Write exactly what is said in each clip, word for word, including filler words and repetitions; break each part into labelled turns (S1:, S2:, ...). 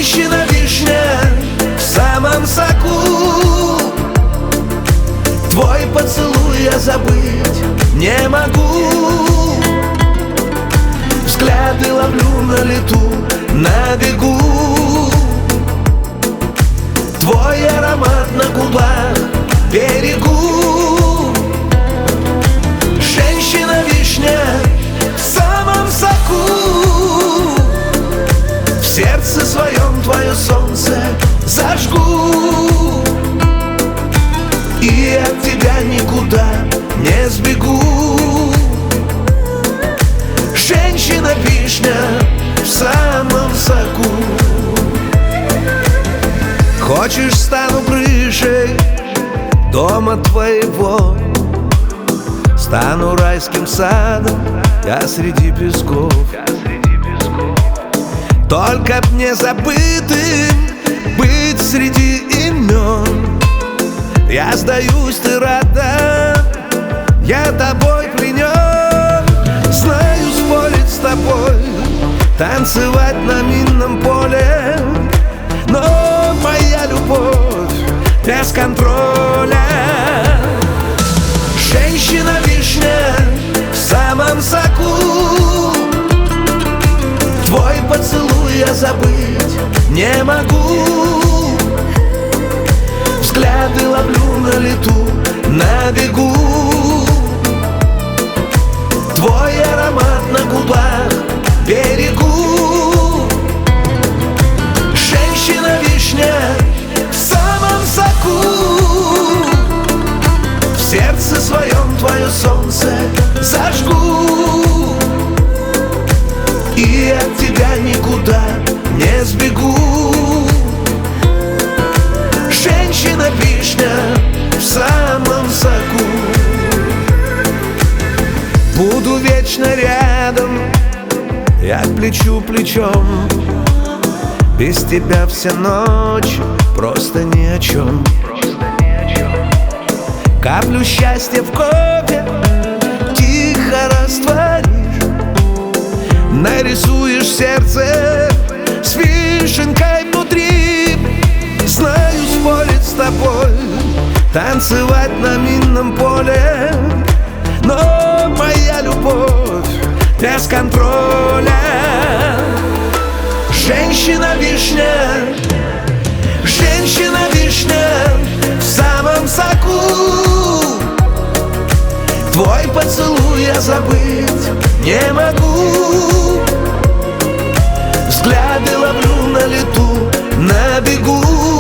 S1: Женщина-вишня в самом соку. Твой поцелуй я забыть не могу. Взгляды ловлю на лету, на бегу. Твой аромат на губах берегу. Женщина-вишня в самом соку. В сердце своем твое солнце зажгу. И от тебя никуда не сбегу. Женщина-вишня в самом соку. Хочешь, стану крышей дома твоего, стану райским садом я среди песков. Только б не забытым быть среди имен. Я сдаюсь, ты рада, я тобой пленен. Знаю, спорить с тобой, танцевать на минном поле, но моя любовь без контроля. Женщина-вишня в самом соку. Твой поцелуй я забыть не могу. Взгляды ловлю на лету, на бегу. Твой аромат на губах берегу. Женщина-вишня в самом соку. В сердце своем твое солнце зажгу. И от тебя никуда не сбегу. Женщина-вишня в самом соку. Буду вечно рядом, я к плечу плечом. Без тебя вся ночь просто ни о чем. Каплю счастья в кофе тихо растворишь. Нарисуешь сердце с вишенкой внутри. Знаю, спорить с тобой, танцевать на минном поле, но моя любовь без контроля. Женщина-вишня, женщина-вишня в самом соку. Твой поцелуй я забыть не могу. Взгляды ловлю на лету, на бегу.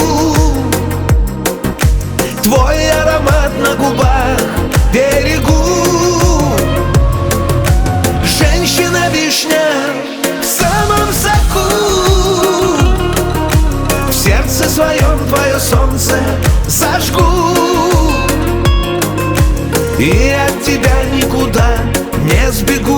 S1: Твой аромат на губах берегу. Женщина-вишня в самом соку. В сердце своем твое солнце зажгу. И от тебя никуда не сбегу.